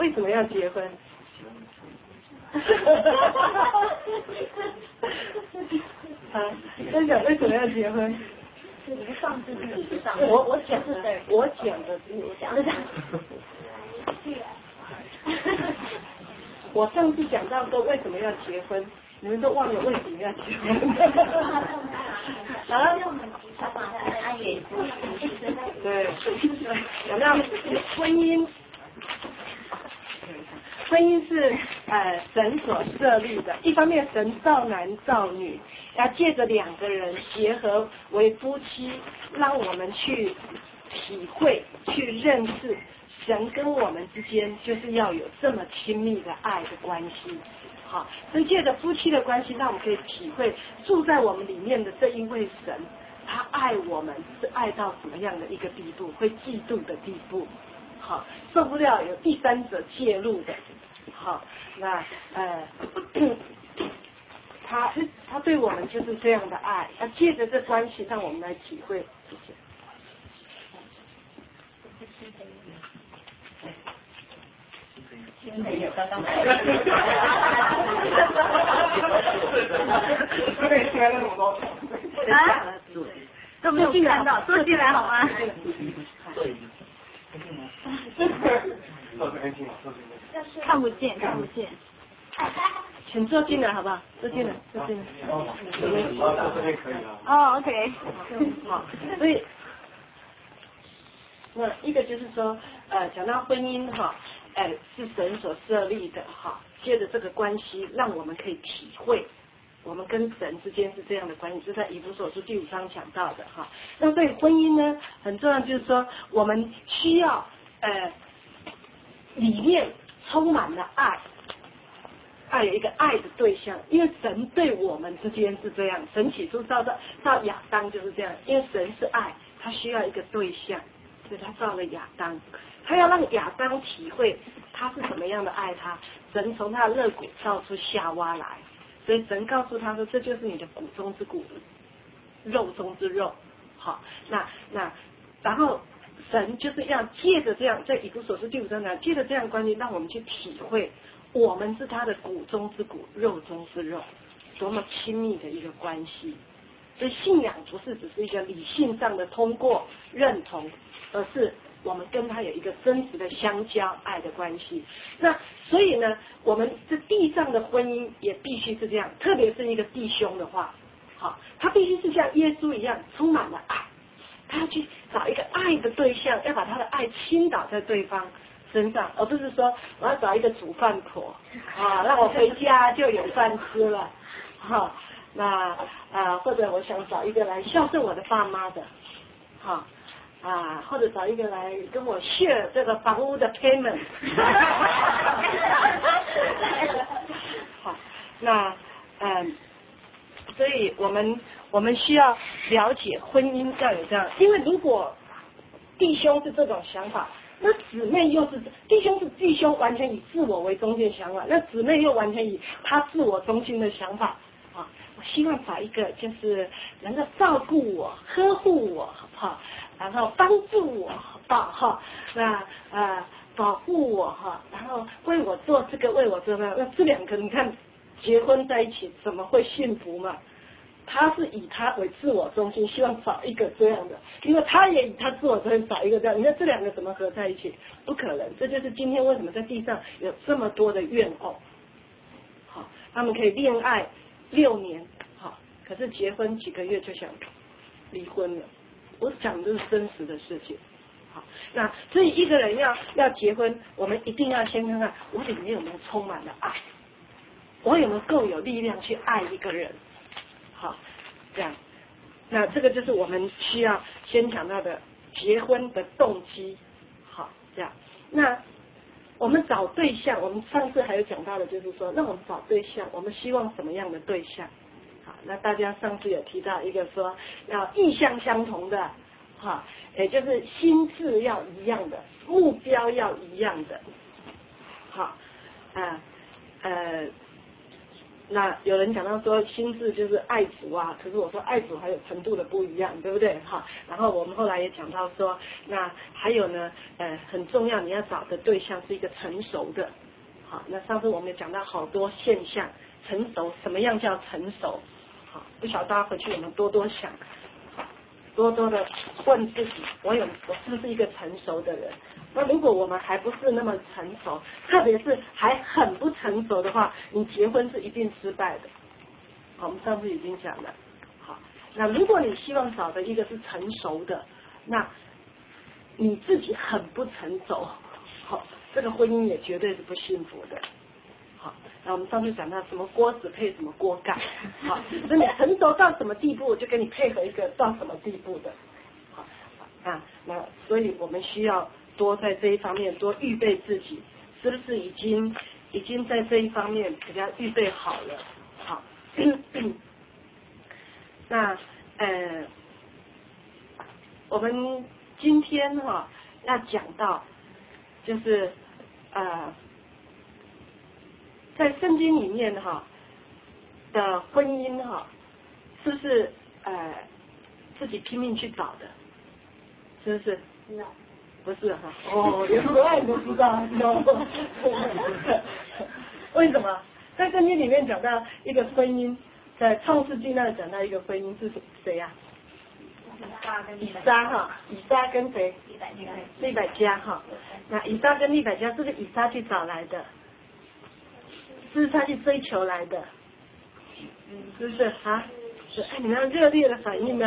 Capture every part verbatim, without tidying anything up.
为什么要结婚？啊，分享为什么要结婚？ 你们上次是你上， 我我讲的，我讲的， 我讲的讲。 我上次讲到说为什么要结婚，你们都忘了为什么要结婚。啊？对，讲到婚姻。婚姻是呃神所设立的，一方面神造男造女，要借着两个人结合为夫妻，让我们去体会、去认识神跟我们之间就是要有这么亲密的爱的关系。好，所以借着夫妻的关系，让我们可以体会住在我们里面的这一位神，他爱我们是爱到什么样的一个地步，会嫉妒的地步。好，受不了有第三者介入的。好，那呃，他他对我们就是这样的爱，他借着这关系让我们来体会。 没有，刚刚没有。啊？都没有看到，坐进来好吗？看不见，看不见。 请坐进来好不好？坐进来，坐进来。 哦，这边可以了。 哦 ，OK。 好，所以那一个就是说，呃，讲到婚姻哈，呃，是神所设立的哈，借着这个关系，让我们可以体会我们跟神之间是这样的关系，是在以弗所书第五章讲到的哈。那对婚姻呢，很重要就是说，我们需要呃里面充满了爱。爱有一个爱的对象，因为神对我们之间是这样，神起初造到造亚当就是这样，因为神是爱，他需要一个对象，所以他造了亚当，他要让亚当体会他是怎么样的爱他。神从他的肋骨造出夏娃来，所以神告诉他说，这就是你的骨中之骨，肉中之肉。好，那那然后神就是要借着这样，在以弗所书第五章讲，借着这样关系，让我们去体会。我们是他的骨中之骨，肉中之肉，多么亲密的一个关系。所以信仰不是只是一个理性上的通过认同，而是我们跟他有一个真实的相交爱的关系。那所以呢，我们这地上的婚姻也必须是这样，特别是一个弟兄的话，好，他必须是像耶稣一样充满了爱，他要去找一个爱的对象，要把他的爱倾倒在对方身上，而不是说我要找一个煮饭婆啊，让我回家就有饭吃了，哈、啊，那啊或者我想找一个来孝顺我的爸妈的，哈啊，或者找一个来跟我 share 这个房屋的 payment， 好，那嗯，所以我们我们需要了解婚姻要有这样，因为如果弟兄是这种想法。那姊妹又是弟兄是弟兄完全以自我为中心的想法，那姊妹又完全以他自我中心的想法啊。我希望找一个就是能够照顾我、呵护我哈，然后帮助我吧哈，那呃保护我哈，然后为我做这个为我做那个，那这两个你看结婚在一起怎么会幸福嘛？他是以他为自我中心，希望找一个这样的，因为他也以他自我中心找一个这样，你看这两个怎么合在一起？不可能，这就是今天为什么在地上有这么多的怨偶。好，他们可以恋爱六年，好，可是结婚几个月就想离婚了。我讲的是真实的事情。好，那所以一个人要要结婚，我们一定要先看看我里面有没有充满了爱，我有没有够有力量去爱一个人。好，这样，那这个就是我们需要先讲到的结婚的动机。好，这样，那我们找对象，我们上次还有讲到的，就是说，那我们找对象，我们希望什么样的对象？好，那大家上次有提到一个说要意向相同的，哈，也就是心智要一样的，目标要一样的。好，啊，呃。 那有人讲到说心智就是爱主啊，可是我说爱主还有程度的不一样，对不对？哈，然后我们后来也讲到说，那还有呢，呃，很重要，你要找的对象是一个成熟的。好，那上次我们也讲到好多现象，成熟，什么样叫成熟？好，不晓得大家回去有没有多多想，多多的问自己，我有我是不是一个成熟的人？那如果我们还不是那么成熟，特别是还很不成熟的话，你结婚是一定失败的。好，我们上次已经讲了。好，那如果你希望找的一个是成熟的，那你自己很不成熟，好，这个婚姻也绝对是不幸福的。好，那我们上次讲到什么锅子配什么锅盖，好，那你成熟到什么地步，就跟你配合一个到什么地步的。好啊，那所以我们需要多在这一方面多预备自己，是不是已经已经在这一方面比较预备好了？好，那呃，我们今天哈、哦、要讲到就是呃。在圣经里面哈的婚姻哈，是不是呃自己拼命去找的？是不是？不是哈。哦，连国外都知道。为什么？在圣经里面讲到一个婚姻，在创世纪那里讲到一个婚姻是谁呀？以撒哈，以撒跟谁？利百加哈。那以撒跟利百加是不是以撒去找来的？是他去追求来的，是不是啊？是，哎，你们要热烈的反应呢。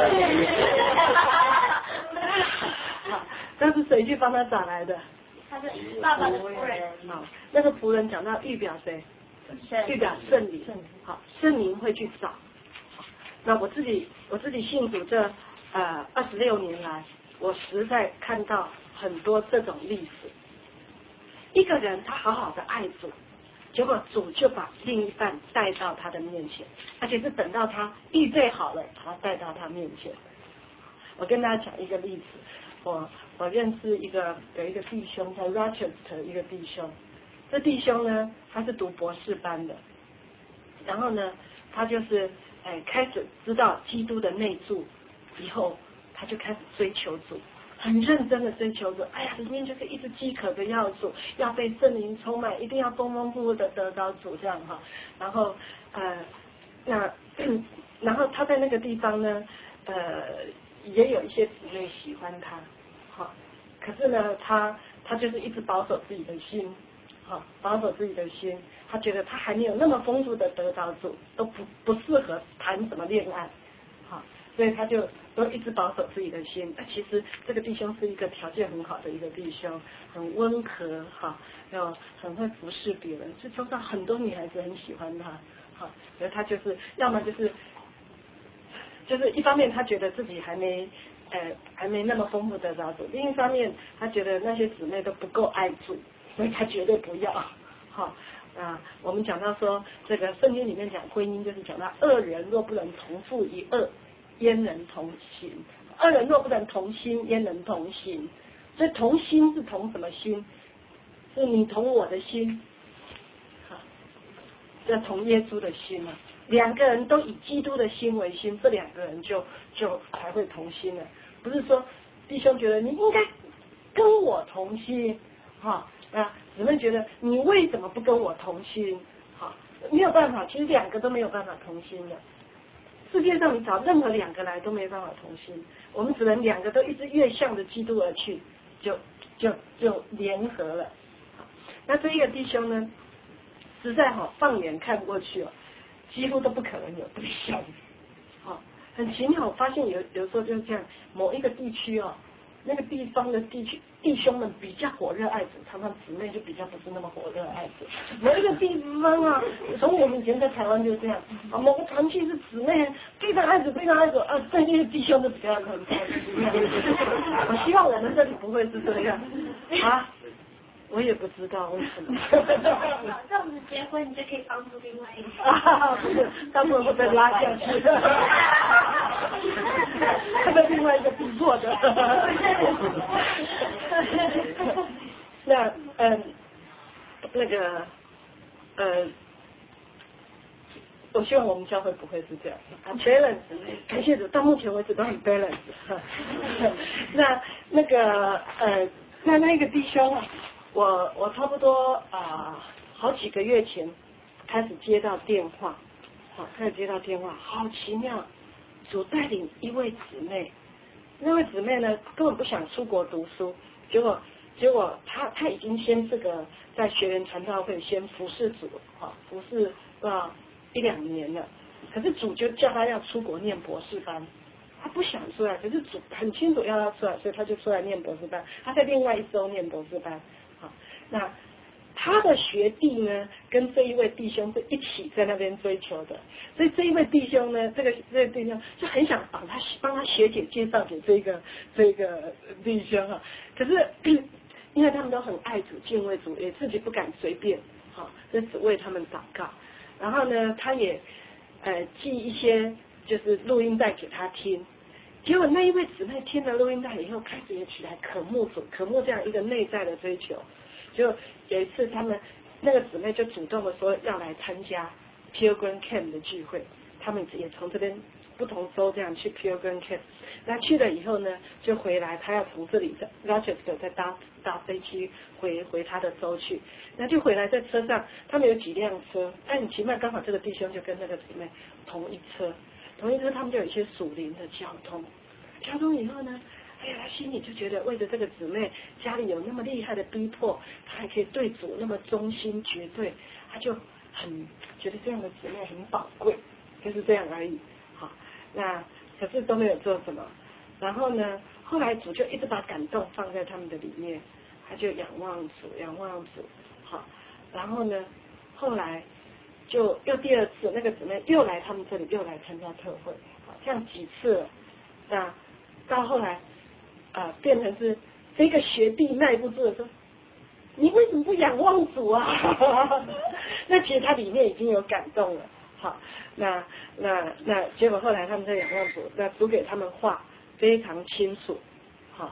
好，那是谁去帮他找来的？ 他是爸爸的夫人。 好，那个仆人讲到预表谁？预表圣灵。好，圣灵会去找。那我自己我自己信主这呃二十六年来，我实在看到很多这种例子。一个人他好好的爱主。结果主就把另一半带到他的面前，而且是等到他预备好了，把他带到他面前。我跟大家讲一个例子，我我认识一个有一个弟兄叫 Rochester 一个弟兄，这弟兄呢他是读博士班的，然后呢他就是哎开始知道基督的内住以后，他就开始追求主。很认真的追求主，哎呀，里面就是一直饥渴的要主，要被圣灵充满，一定要丰丰富富的得到主这样哈。然后呃，那然后他在那个地方呢，呃，也有一些姊妹喜欢他，好，可是呢，他他就是一直保守自己的心，好，保守自己的心，他觉得他还没有那么丰富的得到主，都不不适合谈什么恋爱，好，所以他就。都一直保守自己的心，那其实这个弟兄是一个条件很好的一个弟兄，很温和哈，又很会服侍别人，是周遭很多女孩子很喜欢他，哈，所以他就是要么就是就是一方面他觉得自己还没呃还没那么丰富得到主，另一方面他觉得那些姊妹都不够爱主，所以他绝对不要，哈啊，我们讲到说这个圣经里面讲婚姻就是讲到二人若不能同负一恶。焉能同行？二人若不能同心，焉能同行？所以同心是同什么心？是你同我的心，好，要同耶稣的心啊。两个人都以基督的心为心，这两个人就就才会同心了。不是说弟兄觉得你应该跟我同心，哈啊，姊妹觉得你为什么不跟我同心？好，没有办法，其实两个都没有办法同心的。世界上你找任何两个来都没办法同心，我们只能两个都一直越向着基督而去，就就就联合了。那这一个弟兄呢，实在好放眼看过去哦，几乎都不可能有对象。好，很奇妙，我发现有有时候就是这样，某一个地区哦，那个地方的地区弟兄们比较火热爱主，常常姊妹就比较不是那么火热爱主。某一个地方啊，从我们以前在台湾就是这样，啊，某个团体是姊妹非常爱主，非常爱主，啊，对那些弟兄就比较很爱主。我希望我们这里不会是这样啊。我也不知道为什么。 这样子结婚，你就可以帮助另外一个。 啊，不是，他们会被拉下去，会被另外一个逼迫的。那嗯，那个呃， 我希望我们教会不会是这样啊 ，balance， 感谢主，到目前为止都很 balance。那那个呃，那那个弟兄啊，我我差不多啊、呃、好几个月前开始接到电话，好开始接到电话，好奇妙，主带领一位姊妹，那位姊妹呢根本不想出国读书，结果。结果他他已经先这个在学员传道会先服侍主，哈，服侍啊一两年了。可是主就叫他要出国念博士班，他不想出来，可是主很清楚要他出来，所以他就出来念博士班。他在另外一周念博士班，好，那他的学弟呢，跟这一位弟兄是一起在那边追求的，所以这一位弟兄呢，这个这个弟兄就很想帮他帮他学姐介绍给这个这个弟兄哈，可是。因为他们都很爱主、敬畏主，也自己不敢随便，好，就只为他们祷告。然后呢，他也呃寄一些就是录音带给他听。结果那一位姊妹听了录音带以后，开始也起来渴慕主，渴慕这样一个内在的追求。就有一次，他们那个姊妹就主动的说要来参加 Pilgrim Camp 的聚会，他们也从这边。不同州这样去 Pilgrim Camp， 那去了以后呢，就回来，他要从这里的 Rochester 再搭搭飞机回回他的州去，那就回来在车上，他们有几辆车，但很奇妙，刚好这个弟兄就跟那个姊妹同一车，同一车他们就有一些属灵的交通，交通以后呢，哎呀，他心里就觉得为了这个姊妹家里有那么厉害的逼迫，他还可以对主那么忠心绝对，他就很觉得这样的姊妹很宝贵，就是这样而已。好，那可是都没有做什么，然后呢，后来主就一直把感动放在他们的里面，他就仰望主，仰望主，好，然后呢，后来就又第二次，那个姊妹又来他们这里，又来参加特会，好，这样几次了，那到后来啊、呃，变成是这个学弟耐不住的说，你为什么不仰望主啊？那其实他里面已经有感动了。好，那那那结果后来他们在仰望主，那主给他们画非常清楚，好，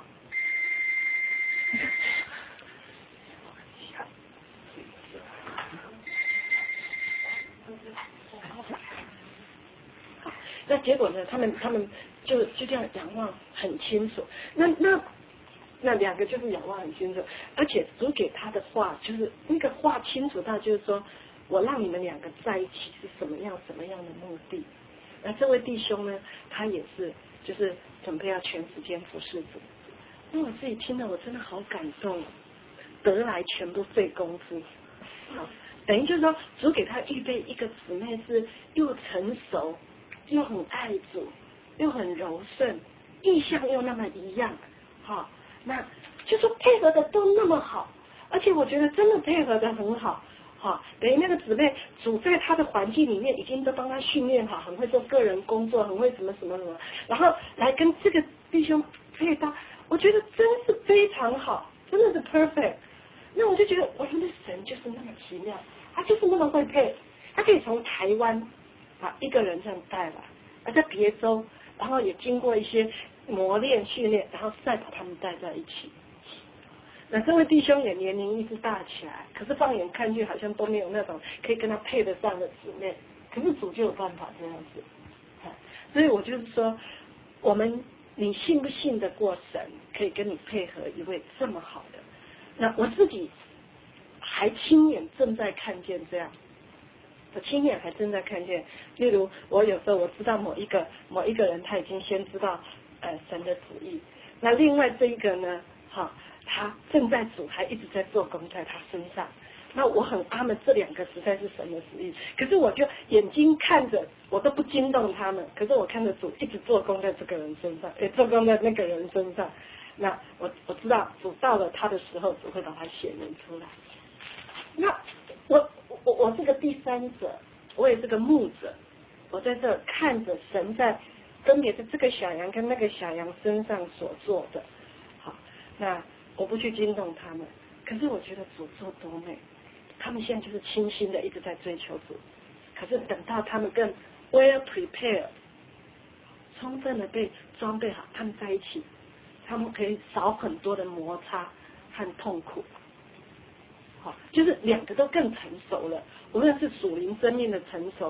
那结果呢，他们他们就就这样仰望很清楚，那那那两个就是仰望很清楚，而且主给他的画就是那个画清楚到就是说。我让你们两个在一起是什么样什么样的目的？那这位弟兄呢，他也是就是准备要全时间服侍主。那我自己听了，我真的好感动，得来全不费功夫。好，等于就是说，主给他预备一个姊妹是又成熟，又很爱主，又很柔顺，意向又那么一样。好，那就说配合的都那么好，而且我觉得真的配合的很好。好，等于那个姊妹主在她的环境里面已经都帮她训练好，很会做个人工作，很会什么什么什么，然后来跟这个弟兄配搭，我觉得真是非常好，真的是 perfect。那我就觉得我们的神就是那么奇妙，他就是那么会配，他可以从台湾啊一个人这样带来，而在别州，然后也经过一些磨练训练，然后再把他们带在一起。那这位弟兄也年龄一直大起来，可是放眼看去好像都没有那种可以跟他配得上的姊妹，可是主就有办法这样子。所以我就是说，我们你信不信得过神，可以跟你配合一位这么好的？那我自己还亲眼正在看见这样，我亲眼还正在看见。例如我有时候我知道某一个某一个人他已经先知道呃神的旨意，那另外这一个呢，哈。他正在主还一直在做工在他身上，那我很阿们，这两个实在是神的旨意。可是我就眼睛看着，我都不惊动他们。可是我看着主一直做工在这个人身上，也做工在那个人身上。那我我知道主到了他的时候，主会把他显明出来。那我我我这个第三者，我也是个牧者，我在这看着神在分别在这个小羊跟那个小羊身上所做的。好，那。我不去惊动他们，可是我觉得主做多美，他们现在就是清心的一直在追求主，可是等到他们更 well prepared， 充分的被装备好，他们在一起，他们可以少很多的摩擦和痛苦。好，就是两个都更成熟了，无论是属灵生命的成熟，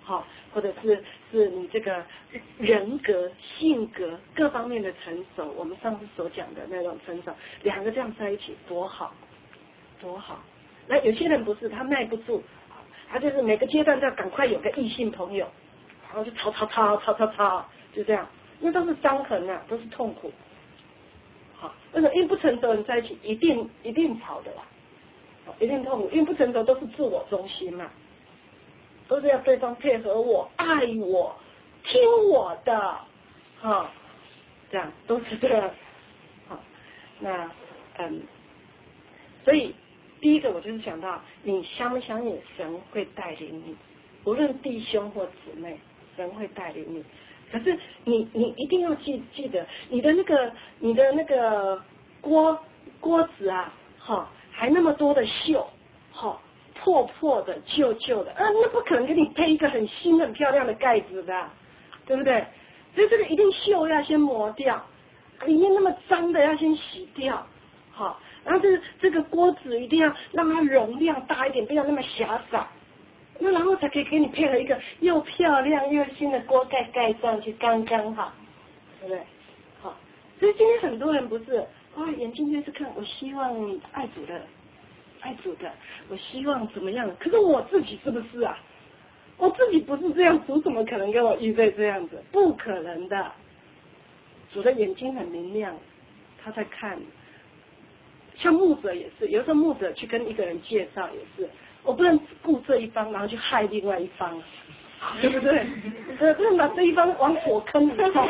好，或者是是你这个人格、性格各方面的成熟，我们上次所讲的那种成熟，两个这样在一起多好，多好。那有些人不是，他耐不住，他就是每个阶段都要赶快有个异性朋友，然后就吵吵吵吵吵吵，就这样，那都是伤痕啊，都是痛苦。好，为什么？因为不成熟人在一起一定一定吵的啦，一定痛苦，因为不成熟都是自我中心嘛。都是要对方配合我、爱我、听我的，哈，这样都是这样，好，那嗯，所以第一个我就是想到，你相不相信神会带领你，无论弟兄或姊妹，神会带领你。可是你你一定要记记得，你的那个你的那个锅锅子啊，哈，还那么多的锈，哈。破破的、旧旧的，啊，那不可能给你配一个很新、很漂亮的盖子的，对不对？所以这个一定锈要先磨掉，里面那么脏的要先洗掉，好，然后这个这个锅子一定要让它容量大一点，不要那么狭窄，那然后才可以给你配合一个又漂亮又新的锅盖盖上去，刚刚好，对不对？好，所以今天很多人不是啊，眼睛就是看，我希望爱主的。爱主的，我希望怎么样？可是我自己是不是啊？我自己不是这样，主怎么可能给我预备这样子？不可能的。主的眼睛很明亮，他在看。像牧者也是，有时候牧者去跟一个人介绍也是，我不能顾这一方，然后去害另外一方，对不对？呃，不能把这一方往火坑里放。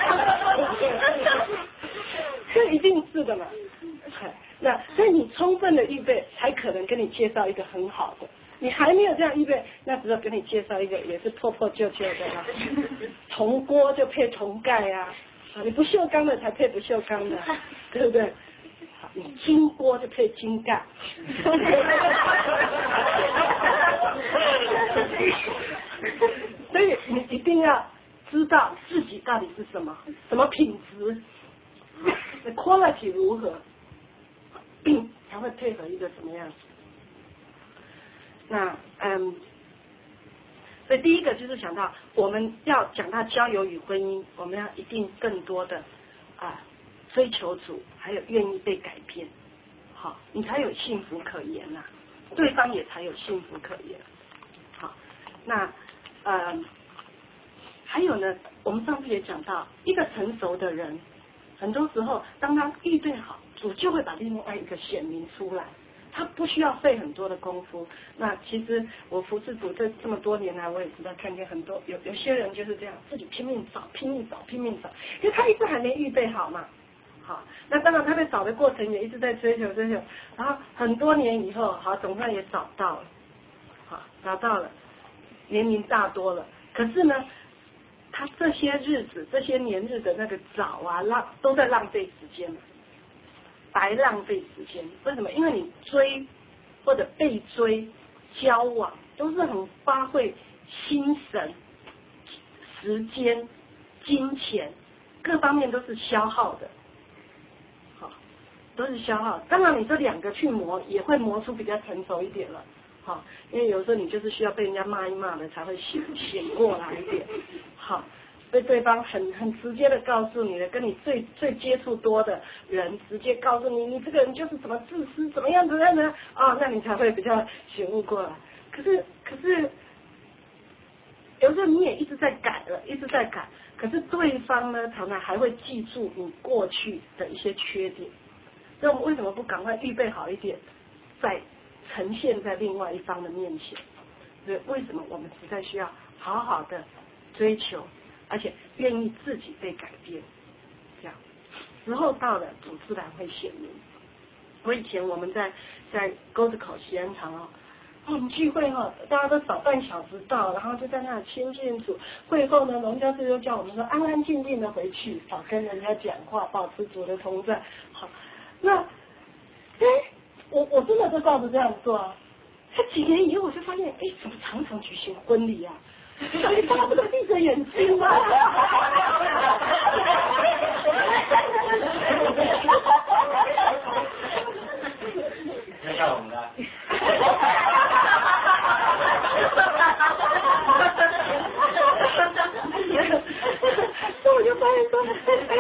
这一定是的嘛。那所以你充分的预备，才可能跟你介绍一个很好的。你还没有这样预备，那只有跟你介绍一个也是破破旧旧的啦。铜锅就配铜盖啊，啊，你不锈钢的才配不锈钢的，对不对？你金锅就配金盖。所以你一定要知道自己到底是什么，什么品质，那 quality 如何。才会配合一个什么样子？那嗯，所以第一个就是想到我们要讲到交友与婚姻，我们要一定更多的啊追求主，还有愿意被改变，好，你才有幸福可言呐、啊，对方也才有幸福可言。好，那呃还有呢，我们上次也讲到，一个成熟的人，很多时候当他预备好。主就会把另外一个显明出来，他不需要费很多的功夫。那其实我服侍主这这么多年来，我也知道看见很多有有些人就是这样，自己拼命找、拼命找、拼命找，因为他一直还没预备好嘛。好，那当然他在找的过程也一直在追求追求，然后很多年以后，好，总算也找到了，好，找到了，年龄大多了，可是呢，他这些日子、这些年日的那个找啊，浪都在浪费时间嘛。白浪费时间，为什么？因为你追或者被追、交往都是很花费心神、时间、金钱各方面都是消耗的，好，都是消耗。当然，你这两个去磨，也会磨出比较成熟一点了，好，因为有时候你就是需要被人家骂一骂的，才会醒醒过来一点，好。被对方很很直接的告诉你的，跟你最最接触多的人直接告诉你，你这个人就是怎么自私，怎么样怎么样呢？啊，那你才会比较醒悟过来。可是可是有时候你也一直在改了，一直在改，可是对方呢，常常还会记住你过去的一些缺点。那我们为什么不赶快预备好一点，再呈现在另外一方的面前？所以为什么我们实在需要好好的追求？而且愿意自己被改变，这样时候到了，主自然会显明。我以前我们在在沟子口西安堂哦，我们聚会哈、哦，大家都早半小时到，然后就在那里亲近主。会后呢，龙教师就叫我们说安安静静的回去，少跟人家讲话，保持主的同在。好，那哎，我我真的就照着这样做啊。他几年以后，我就发现，哎，怎么常常举行婚礼啊？你大家不都闭着眼睛吗？ 在看我们的。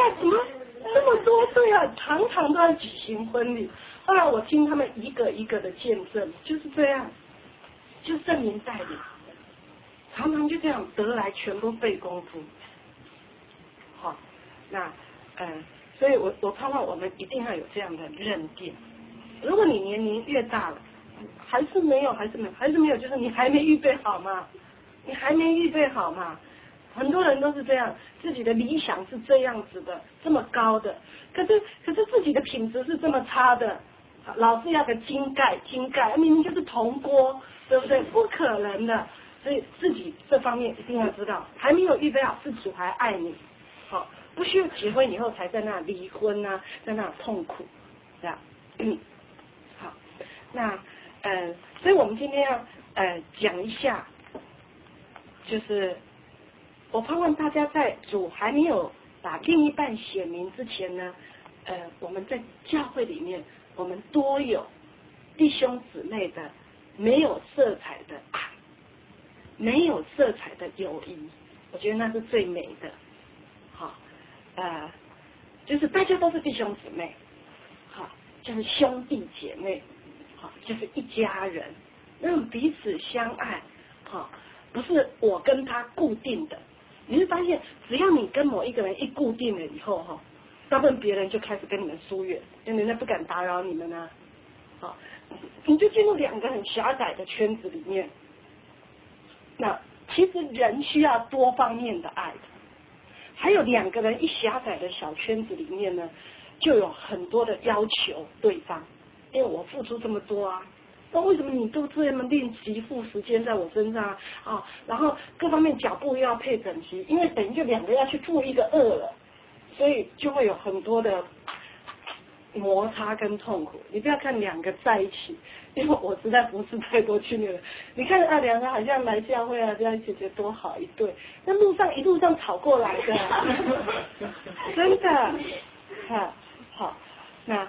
啊，怎么那么多对啊，常常都要举行婚礼。后来我听他们一个一个的见证，就是这样，就圣灵带领，常常就这样得来全都费功夫。好，那呃，所以我我盼望我们一定要有这样的认定。如果你年龄越大了，还是没有，还是没有，还是没有，就是你还没预备好嘛，你还没预备好嘛。很多人都是这样，自己的理想是这样子的，这么高的，可是可是自己的品质是这么差的，老是要个金盖金盖，明明就是铜锅，对不对？不可能的。所以自己这方面一定要知道，还没有预备好，是主还爱你，好，不需要结婚以后才在那离婚啊，在那痛苦，这样。嗯，好，那呃，所以我们今天要呃讲一下，就是我盼望大家在主还没有把另一半显明之前呢，呃，我们在教会里面，我们多有弟兄姊妹的没有色彩的爱，没有色彩的友谊，我觉得那是最美的。好，呃，就是大家都是弟兄姊妹，好，就是兄弟姐妹，好，就是一家人，那种彼此相爱，好，不是我跟他固定的。你会发现，只要你跟某一个人一固定了以后，哈，大部分别人就开始跟你们疏远，因为人家不敢打扰你们啊。好，你就进入两个很狭窄的圈子里面。那其实人需要多方面的爱，还有两个人一狭窄的小圈子里面呢，就有很多的要求对方，因为我付出这么多啊。那为什么你都这么吝惜付时间在我身上啊？啊，然后各方面脚步又要配整齐，因为等于就两个要去负一个二了，所以就会有很多的摩擦跟痛苦。你不要看两个在一起，因为我实在不是太多去那个。你看啊，两个好像来教会啊，这样一起觉得多好一对，那路上一路上吵过来的，真的，哈，好，那。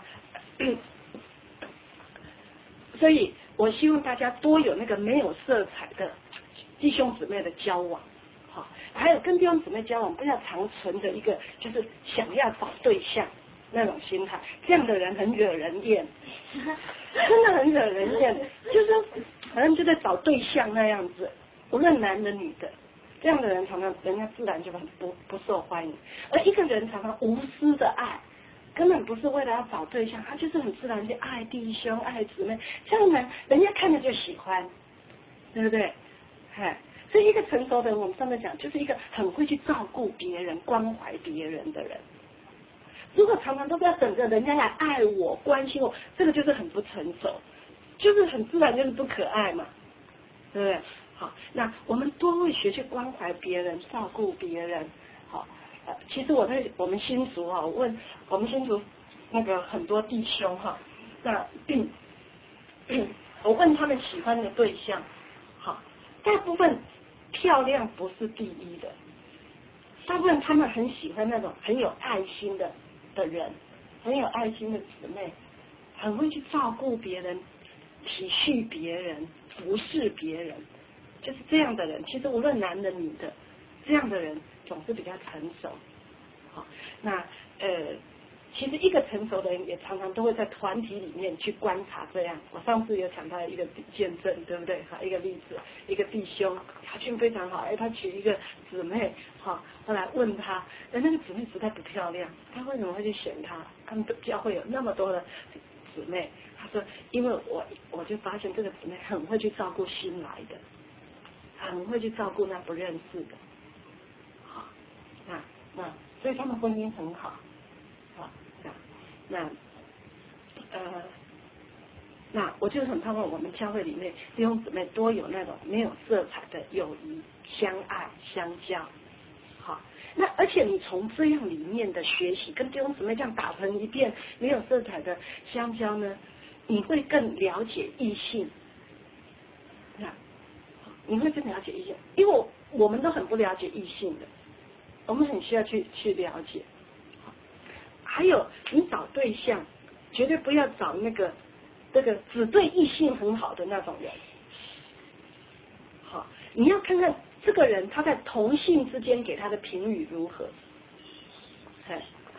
所以我希望大家多有那个没有色彩的弟兄姊妹的交往，好，还有跟弟兄姊妹交往，不要常存着一个就是想要找对象那种心态，这样的人很惹人厌，真的很惹人厌，就是好像就在找对象那样子，无论男的女的，这样的人常常人家自然就很不不受欢迎，而一个人常常无私的爱。根本不是为了要找对象，他就是很自然就爱弟兄爱姊妹，这样人人家看着就喜欢，对不对？哎，所以一个成熟的人，我们上次讲，就是一个很会去照顾别人、关怀别人的人。如果常常都不要等着人家来爱我、关心我，这个就是很不成熟，就是很自然就是不可爱嘛，对不对？好，那我们多会学去关怀别人、照顾别人，好。呃，其实我在我们新竹啊，我问我们新竹那个很多弟兄哈，那、嗯嗯、我问他们喜欢的对象，好，大部分漂亮不是第一的，大部分他们很喜欢那种很有爱心的的人，很有爱心的姊妹，很会去照顾别人、体恤别人、服侍别人，就是这样的人。其实无论男的女的，这样的人总是比较成熟。好，那呃，其实一个成熟的人也常常都会在团体里面去观察这样。我上次有讲到一个见证，对不对？哈，一个例子，一个弟兄条件非常好，哎，他娶一个姊妹，哈，后来问他，哎，那个姊妹实在不漂亮，他为什么会去选她？他们教会有那么多的姊妹，他说，因为我我就发现这个姊妹很会去照顾新来的，很会去照顾那不认识的，好，那那。所以他们婚姻很好，好，那呃，那我就是很盼望我们教会里面弟兄姊妹多有那种没有色彩的友谊、相爱、相交，好，那而且你从这样里面的学习，跟弟兄姊妹这样打成一片没有色彩的相交呢，你会更了解异性，那你会更了解异性，因为我们都很不了解异性的。我们很需要去去了解，还有你找对象，绝对不要找那个这个只对异性很好的那种人。好，你要看看这个人他在同性之间给他的评语如何。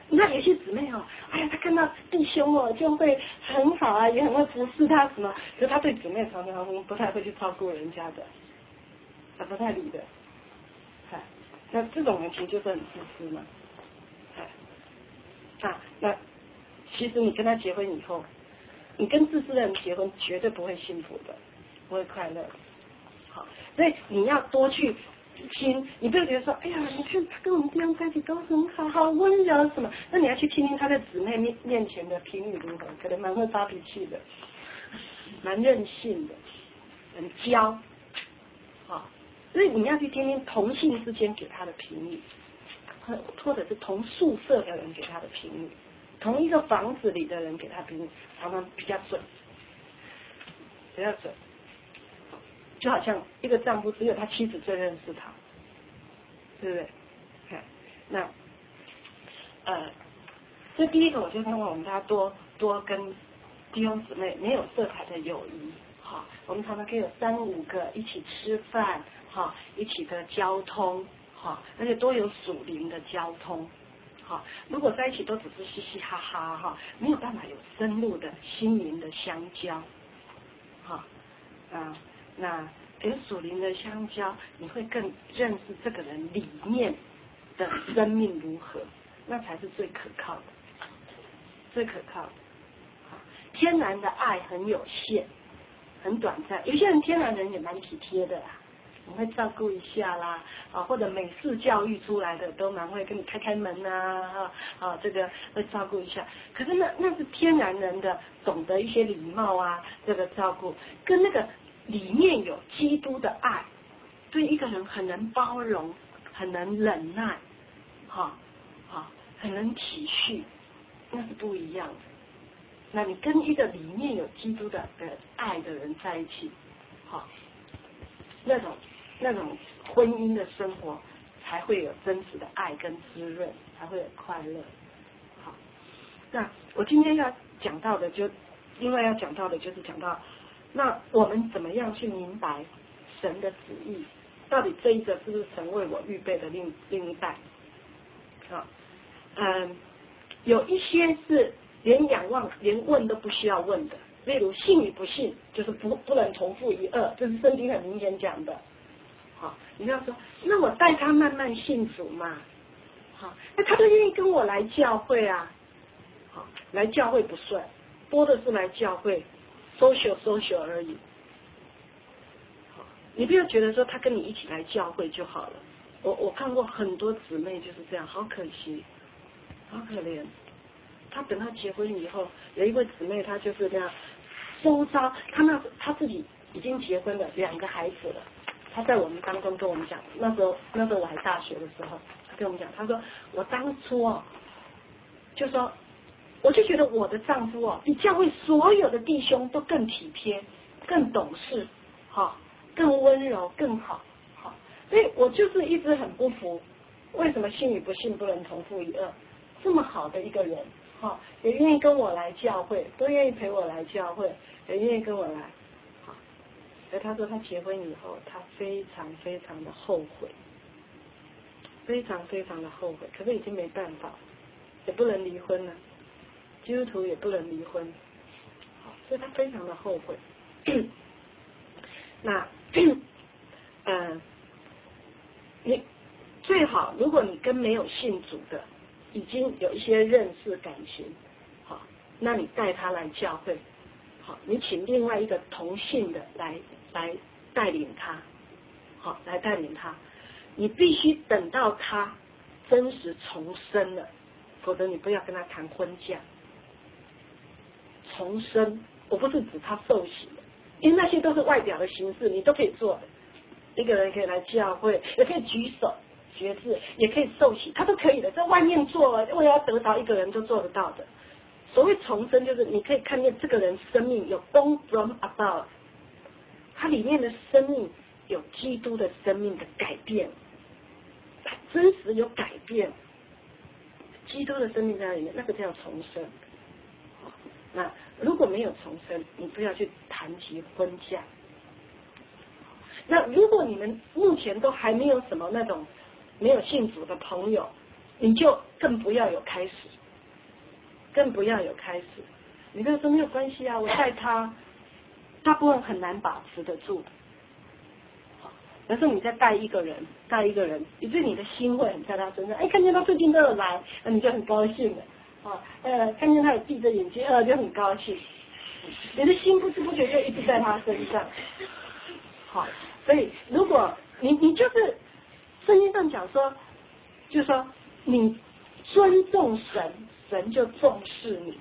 那有些姊妹哦，哎呀，她看到弟兄哦，就会很好啊，也很会服侍他什么，可是她对姊妹常常不太会去照顾人家的，啊，不太理的，哎，那这种人其实就是很自私嘛，哎，啊，那其实你跟他结婚以后，你跟自私的人结婚绝对不会幸福的，不会快乐，好，所以你要多去听，你不要觉得说，哎呀，你看他跟我们弟兄在一起都很好，好温柔什么，那你要去听听他在姊妹面面前的评语如何，可能蛮会发脾气的，蛮任性的，很娇，好，所以你要去听听同性之间给他的评语，或或者是同宿舍的人给他的评语，同一个房子里的人给他评语，常常比较准，比较准。就好像一个丈夫只有他妻子最认识他，对不对？哎，那呃，这第一个我就希望我们大家多多跟弟兄姊妹没有色彩的友谊，哈，我们常常可以有三五个一起吃饭，哈，一起的交通，哈，而且多有属灵的交通，好，如果在一起都只是嘻嘻哈哈，哈，没有办法有深入的心灵的相交，哈，啊。那有属灵的相交，你会更认识这个人里面的生命如何，那才是最可靠的，最可靠的。天然的爱很有限，很短暂。有些人天然人也蛮体贴的啦，你会照顾一下啦，啊，或者美式教育出来的都蛮会跟你开开门啊，啊，这个会照顾一下。可是那那是天然人的，懂得一些礼貌啊，这个照顾，跟那个里面有基督的爱，对一个人很能包容，很能忍耐，哈，哈，很能体恤，那是不一样的。那你跟一个里面有基督的呃爱的人在一起，好，那种那种婚姻的生活才会有真实的爱跟滋润，才会有快乐。好，那我今天要讲到的就，另外要讲到的就是讲到，那我们怎么样去明白神的旨意？到底这一个是不是神为我预备的另另一半？啊，嗯，有一些是连仰望、连问都不需要问的，例如信与不信，就是不不能重复一二，这是圣经很明显讲的。好，你要说，那我带他慢慢信主嘛。好，那他都愿意跟我来教会啊。好，来教会不算，多的是来教会 social social 而已。好，你不要觉得说他跟你一起来教会就好了。我我看过很多姊妹就是这样，好可惜，好可怜。他等他结婚以后，有一位姊妹，她就是那样，周遭她那她自己已经结婚了，两个孩子了。她在我们当中跟我们讲，那时候那时候我还大学的时候，她跟我们讲，她说我当初哦，就说我就觉得我的丈夫哦，比教会所有的弟兄都更体贴、更懂事，好，更温柔、更好，好，所以我就是一直很不服，为什么信与不信不能同父一二？这么好的一个人。好，也愿意跟我来教会，都愿意陪我来教会，也愿意跟我来。好，而他说他结婚以后，他非常非常的后悔，非常非常的后悔，可是已经没办法，也不能离婚了，基督徒也不能离婚，好，所以他非常的后悔。那，呃，你最好，如果你跟没有信主的，已经有一些认识感情，好，那你带他来教会，好，你请另外一个同性的来来带领他，好，来带领他，你必须等到他真实重生了，否则你不要跟他谈婚嫁。重生，我不是指他受洗的，因为那些都是外表的形式，你都可以做的。一个人可以来教会，也可以举手学字，也可以受洗，他都可以的，在外面做，为了要得到一个人都做得到的。所谓重生，就是你可以看见这个人生命有 born from above， 他里面的生命有基督的生命的改变，他真实有改变，基督的生命在里面，那个叫重生。那如果没有重生，你不要去谈及婚嫁。那如果你们目前都还没有什么那种没有信主的朋友， 你就更不要有开始，更不要有开始。你跟他说没有关系啊，我带他，大部分很难把持得住。有时候你再带一个人，带一个人，以致你的心会很在他身上。哎，看见他最近都有来，那你就很高兴了。啊，呃，看见他有闭着眼睛，呃，就很高兴。你的心不知不觉就一直在他身上。好，所以如果你你就是圣经上讲说，就是说你尊重神，神就重视你。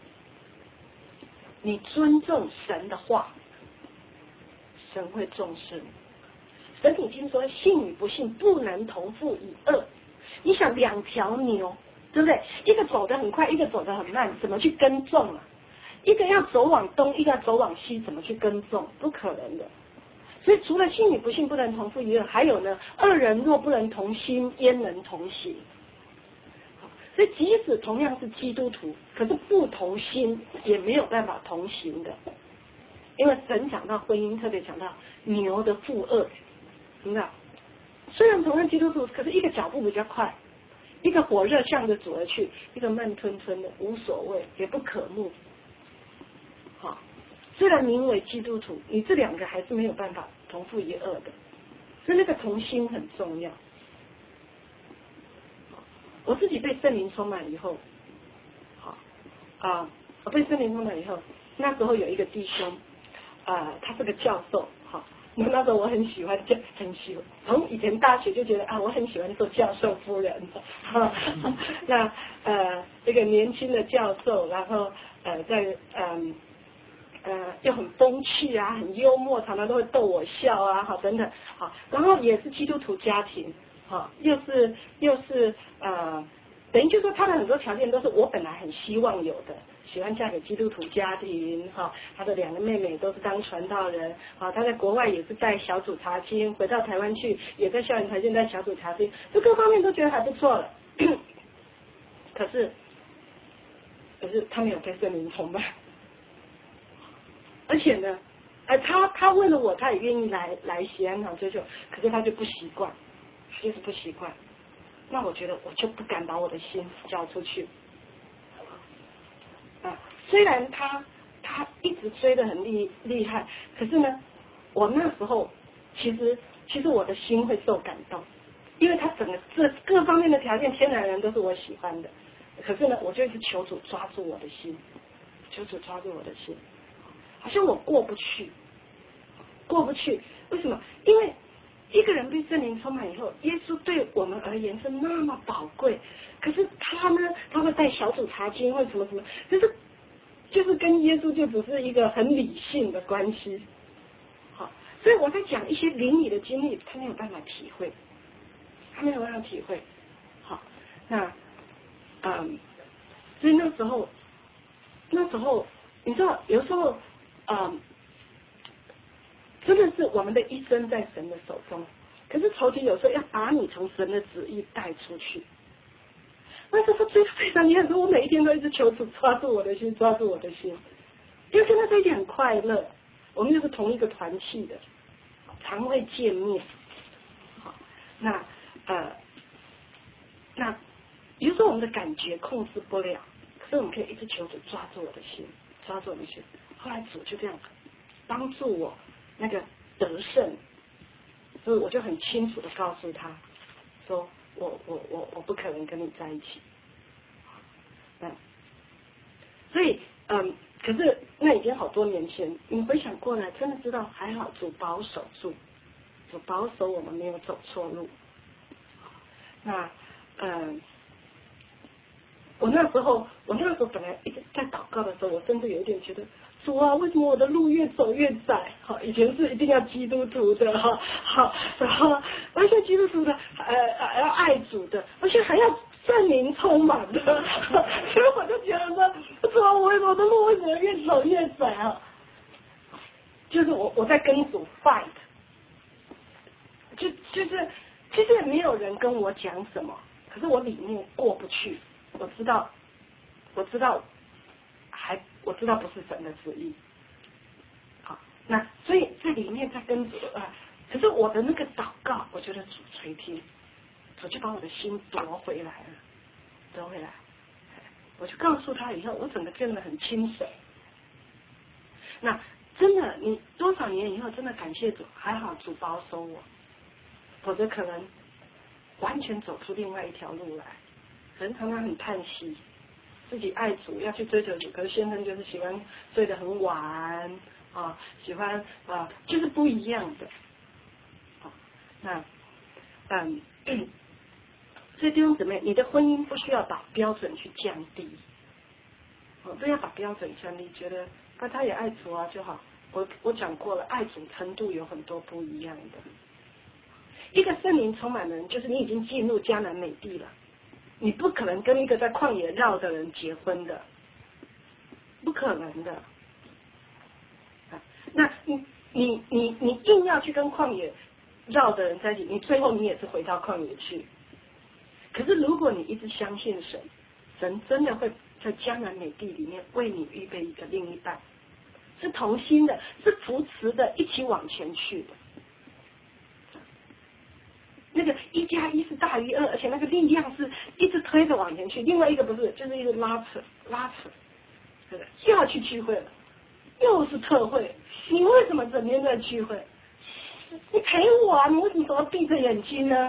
你尊重神的话，神会重视你。神已经说信与不信不能同负一轭。你想两条牛，对不对？一个走得很快，一个走得很慢，怎么去耕种啊？一个要走往东，一个要走往西，怎么去耕种？不可能的。所以除了信与不信不能同负一轭，还有呢，二人若不能同心，焉能同行？所以即使同样是基督徒，可是不同心也没有办法同行的。因为神讲到婚姻，特别讲到牛的负二，你知道？虽然同样基督徒，可是一个脚步比较快，一个火热向着主而去，一个慢吞吞的，无所谓，也不可慕。好，虽然名为基督徒，你这两个还是没有办法同负一二的，所以那个同心很重要。我自己被圣灵充满以后，好啊，我被圣灵充满以后，那时候有一个弟兄，啊，他是个教授，好，那那时候我很喜欢，就很喜欢，从以前大学就觉得啊，我很喜欢做教授夫人，哈，那呃，一个年轻的教授，然后呃，在嗯。呃，又很风趣啊，很幽默，常常都会逗我笑啊，好等等，好，然后也是基督徒家庭，好，又是又是呃，等于就说他的很多条件都是我本来很希望有的，喜欢嫁给基督徒家庭，哈，他的两个妹妹都是当传道人，啊，他在国外也是带小组查经，回到台湾去也在校园团建带小组查经，就各方面都觉得还不错了，可是可是他没有被圣灵充满。而且呢，呃，他他为了我，他也愿意来来西安堂追求，可是他就不习惯，就是不习惯。那我觉得我就不敢把我的心交出去。啊，虽然他他一直追得很厉厉害，可是呢，我那时候其实其实我的心会受感动，因为他整个这各方面的条件，天然人都是我喜欢的，可是呢，我就一直求主抓住我的心，求主抓住我的心。好像我过不去，过不去，为什么？因为一个人被圣灵充满以后，耶稣对我们而言是那么宝贵，可是他呢，他会带小组查经，会什么什么，可是就是跟耶稣就只是一个很理性的关系。好，所以我在讲一些灵里的经历，他没有办法体会，他没有办法体会。好，那嗯，所以那时候，那时候你知道，有时候。嗯，真的是我们的一生在神的手中，可是仇敌有时候要把你从神的旨意带出去。那这是最非常厉害的，我每一天都一直求主抓住我的心，抓住我的心，因为跟他在一起很快乐，我们就是同一个团契的，常会见面。好，那呃，那比如说我们的感觉控制不了，可是我们可以一直求主抓住我的心，抓住我的心。后来主就这样帮助我那个得胜，所以我就很清楚的告诉他，说我我我我不可能跟你在一起。嗯，所以嗯，可是那已经好多年前，你回想过来，真的知道还好主保守住，主保守我们没有走错路。那嗯。我那时候，我那时候本来一直在祷告的时候，我甚至有一点觉得，主啊，为什么我的路越走越窄？好，以前是一定要基督徒的哈，好，然后完全基督徒的，呃，要爱主的，而且还要圣灵充满的，所以我就觉得说，主啊，我我的路为什么越走越窄啊？就是我我在跟主 fight， 就就是其实也没有人跟我讲什么，可是我里面过不去。我知道，我知道，还我知道不是神的旨意，好，那所以在里面在跟主啊，可是我的那个祷告，我觉得主垂听，主就把我的心夺回来了。 得回来。我就告诉他以后，我整个变得很清醒。那真的，你多少年以后，真的感谢主，还好主保守我，否则可能完全走出另外一条路来。人常常很叹息，自己爱主要去追求主，可是先生就是喜欢睡得很晚啊，喜欢啊，就是不一样的。好，那嗯。所以弟兄姊妹，你的婚姻不需要把标准去降低，哦，不要把标准降低，觉得那他也爱主啊就好。我我讲过了，爱主程度有很多不一样的。一个圣灵充满的人，就是你已经进入迦南美地了，你不可能跟一个在旷野绕的人结婚的，不可能的。啊，那你你你你硬要去跟旷野绕的人在一起，你最后你也是回到旷野去。可是如果你一直相信神，神真的会在迦南美地里面为你预备一个另一半，是同心的，是扶持的，一起往前去的。那个一加一是大于二，而且那个力量是一直推着往前去。另外一个不是，就是一个拉扯拉扯，对不对？又要去聚会了，又是特会，你为什么整天在聚会？你陪我啊！你为什么总要闭着眼睛呢？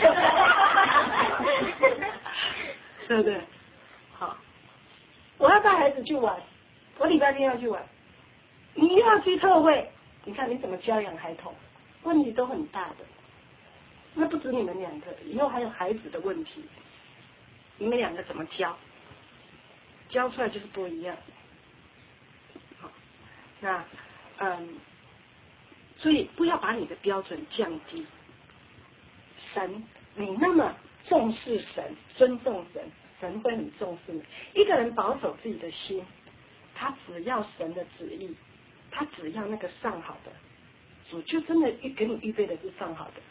对不对？好，我要带孩子去玩，我礼拜天要去玩，你又要去特会，你看你怎么教养孩童？问题都很大的。那不止你们两个，以后还有孩子的问题，你们两个怎么教？教出来就是不一样。好，那嗯。所以不要把你的标准降低。神，你那么重视神，尊重神，神会很重视你。一个人保守自己的心，他只要神的旨意，他只要那个上好的，主就真的给你预备的是上好的。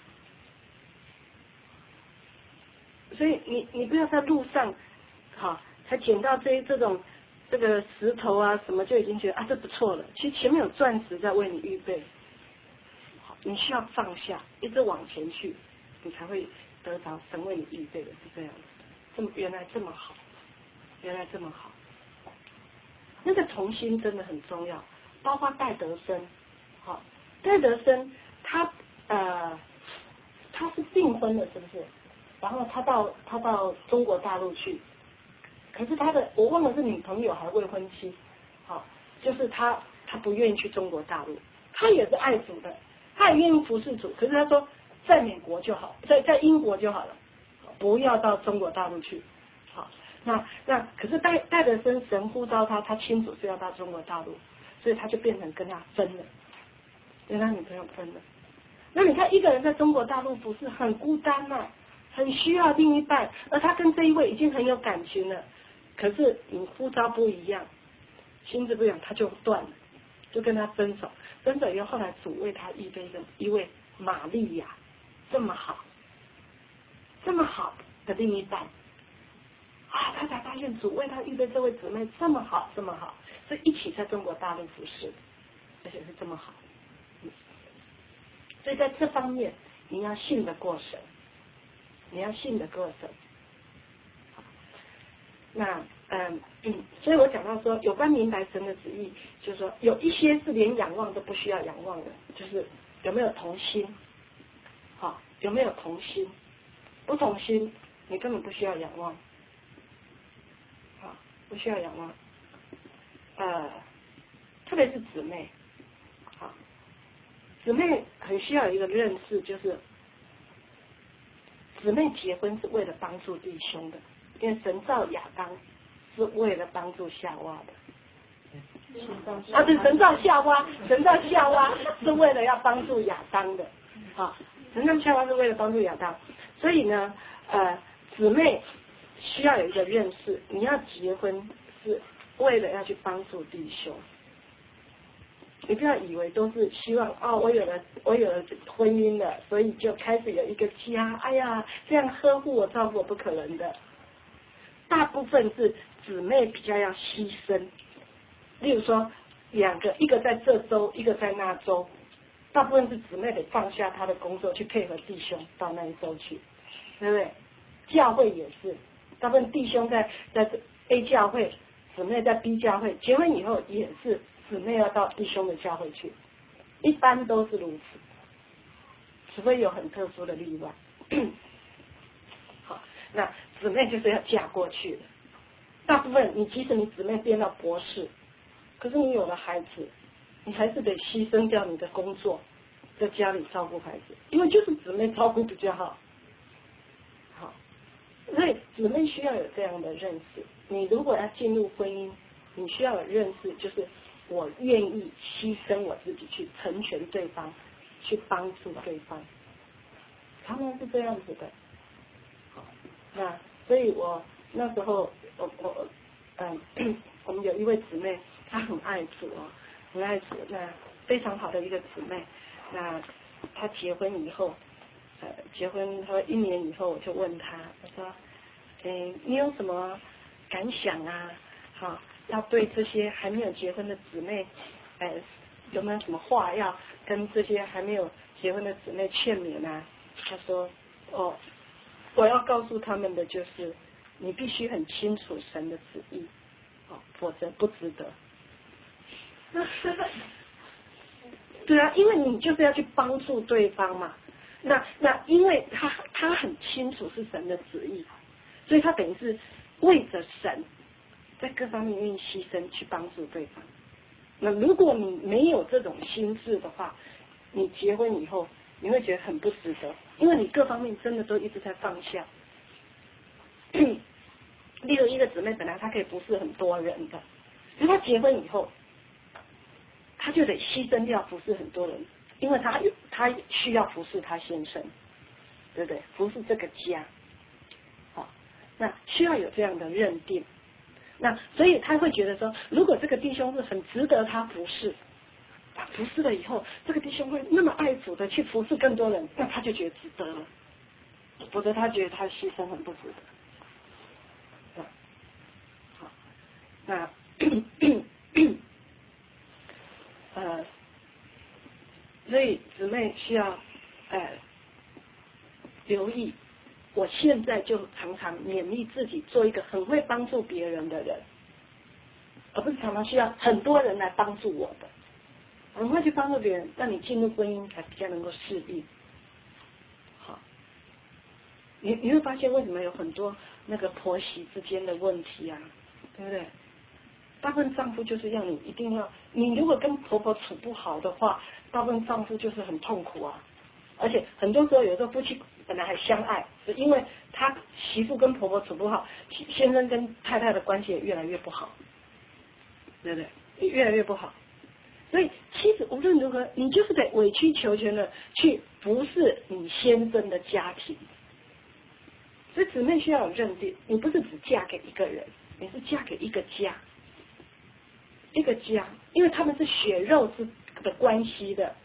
所以你你不要在路上，好，才捡到这这种这个石头啊什么，就已经觉得啊这不错了。其实前面有钻石在为你预备。你需要放下，一直往前去，你才会得着神为你预备的是这样子。这么原来这么好，原来这么好。那个同心真的很重要，包括戴德生，好，戴德生他呃他是订婚了，是不是？然后他到他到中国大陆去，可是他的我忘了是女朋友还是未婚妻，好，就是他他不愿意去中国大陆，他也是爱主的。他也愿意服侍主，可是他说在美国就好，在在英国就好了，不要到中国大陆去。好，那那可是戴戴德生神呼召他，他清楚是要到中国大陆，所以他就变成跟他分了，跟他女朋友分了。那你看一个人在中国大陆不是很孤单吗？很需要另一半，而他跟这一位已经很有感情了，可是你呼召不一样，心智不一样，他就断了。就跟他分手，分手以后，后来主为他预备一个一位玛利亚，这么好，这么好的另一半啊，他才发现主为他预备这位姊妹这么好，这么好，所以一起在中国大陆服侍，而且是这么好。嗯，所以在这方面，你要信得过神，你要信得过神。那嗯嗯，所以我讲到说，有关明白神的旨意，就是说有一些是连仰望都不需要仰望的，就是有没有同心，好，有没有同心？不同心，你根本不需要仰望，好，不需要仰望。呃，特别是姊妹，好，姊妹很需要一个认识，就是姊妹结婚是为了帮助弟兄的。因为神造亚当是为了帮助夏娃的，啊，对，神造夏娃，神造夏娃是为了要帮助亚当的，啊，神造夏娃是为了帮助亚当，所以呢，呃，姊妹需要有一个认识，你要结婚是为了要去帮助弟兄，你不要以为都是希望哦，我有了我有了婚姻了，所以就开始有一个家，哎呀，这样呵护我照顾我，不可能的。大部分是姊妹比较要牺牲，例如说两个，一个在这州，一个在那州，大部分是姊妹得放下她的工作去配合弟兄到那一州去，对不对？教会也是， 大部分弟兄在在 A 教会，姊妹在 B 教会，结婚以后也是姊妹要到弟兄的教会去，一般都是如此，除非有很特殊的例外。好，那姊妹就是要嫁过去的。大部分你即使你姊妹变到博士，可是你有了孩子，你还是得牺牲掉你的工作，在家里照顾孩子，因为就是姊妹照顾比较好。好，所以姊妹需要有这样的认识。你如果要进入婚姻，你需要有认识，就是我愿意牺牲我自己去成全对方，去帮助对方。他们是这样子的。好，那所以我那时候我我嗯，我们有一位姊妹，她很爱主哦，很爱主，那非常好的一个姊妹。那她结婚以后，呃，结婚她说一年以后，我就问她，我说，哎，你有什么感想啊？好，要对这些还没有结婚的姊妹，呃，有没有什么话要跟这些还没有结婚的姊妹劝勉啊？她说，哦，我要告诉他们的就是，你必须很清楚神的旨意，哦，否则不值得。对啊，因为你就是要去帮助对方嘛。那那因为他他很清楚是神的旨意，所以他等于是为着神，在各方面愿意牺牲去帮助对方。那如果你没有这种心智的话，你结婚以后你会觉得很不值得，因为你各方面真的都一直在放下。例如一个姊妹本来她可以服侍很多人的，可是她结婚以后，她就得牺牲掉服侍很多人，因为她她需要服侍她先生，对不对？服侍这个家，好，那需要有这样的认定。那所以他会觉得说，如果这个弟兄是很值得他服侍，他服侍了以后，这个弟兄会那么爱主的去服侍更多人，那他就觉得值得了，否则他觉得他牺牲很不值得。好，那呃，所以姊妹需要呃留意。我现在就常常勉励自己做一个很会帮助别人的人，而不是常常需要很多人来帮助我的。很会去帮助别人，让你进入婚姻才比较能够适应。好，你你会发现为什么有很多那个婆媳之间的问题啊，对不对？大部分丈夫就是要你一定要，你如果跟婆婆处不好的话，大部分丈夫就是很痛苦啊。而且很多时候，有时候夫妻本来还相爱，是因为他媳妇跟婆婆处不好，先生跟太太的关系也越来越不好，对不对？越来越不好。所以妻子无论如何，你就是得委曲求全的去服侍你先生的家庭。所以姊妹需要有认定，你不是只嫁给一个人，你是嫁给一个家，一个家，因为他们是血肉之的关系的，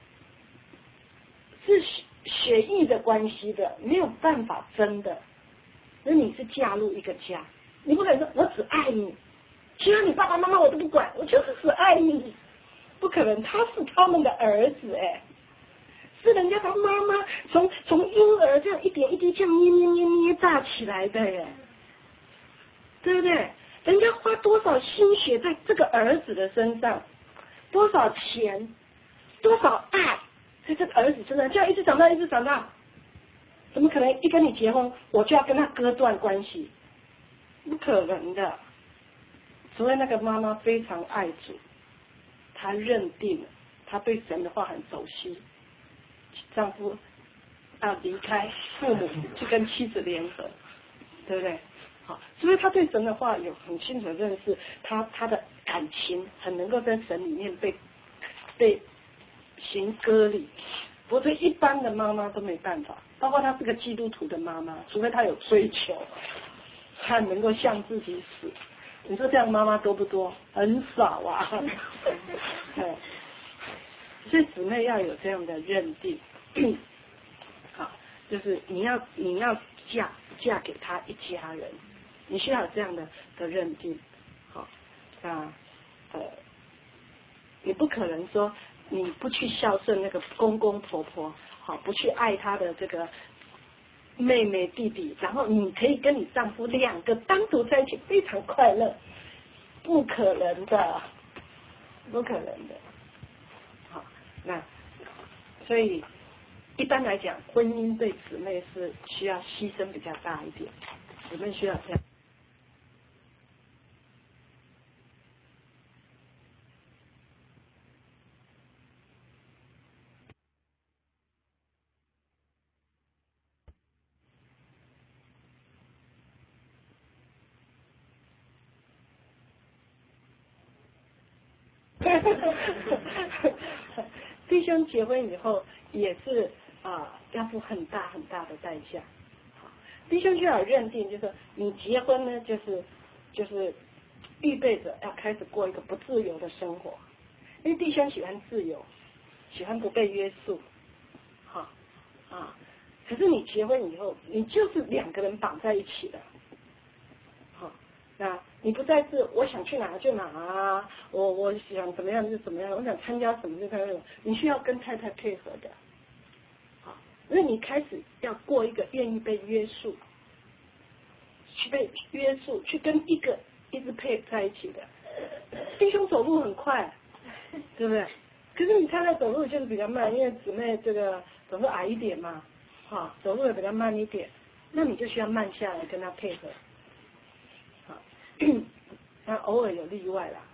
是血液的关系的，没有办法分的。那你是嫁入一个家，你不可能说我只爱你，其他你爸爸妈妈我都不管，我就是只爱你。不可能，他是他们的儿子哎，是人家他妈妈从从婴儿这样一点一滴这样捏捏捏捏大起来的耶，对不对？人家花多少心血在这个儿子的身上，多少钱，多少爱在这个儿子身上，这样一直长大一直长大，怎么可能一跟你结婚我就要跟他割断关系？不可能的，除非那个妈妈非常爱主。他认定了，他对神的话很熟悉，丈夫要离开父母去跟妻子联合，对不对？好，所以他对神的话有很清楚的认识，他他的感情很能够在神里面被被行割礼，不是一般的妈妈都没办法，包括她是个基督徒的妈妈，除非她有追求，她能够向自己死。你说这样妈妈多不多？很少啊。对，所以姊妹要有这样的认定，好，就是你要你要嫁嫁给他一家人，你需要有这样的的认定，好，那呃，你不可能说你不去孝顺那个公公婆婆，好，不去爱他的这个妹妹弟弟，然后你可以跟你丈夫两个单独在一起非常快乐，不可能的，不可能的。好，那所以一般来讲，婚姻对姊妹是需要牺牲比较大一点，姊妹需要这样。弟兄结婚以后也是啊、呃，要付很大很大的代价。弟兄就要认定，就是你结婚呢，就是就是预备着要开始过一个不自由的生活，因为弟兄喜欢自由，喜欢不被约束，好啊。可是你结婚以后，你就是两个人绑在一起的。那你不再是我想去哪就哪啊，我我想怎么样就怎么样，我想参加什么就参加什么，你需要跟太太配合的，好，那你开始要过一个愿意被约束，去被约束，去跟一个一直配在一起的弟兄走路很快，对不对？可是你太太走路就是比较慢，因为姊妹这个总是矮一点嘛，好，走路也比较慢一点，那你就需要慢下来跟他配合。那偶尔有例外啦。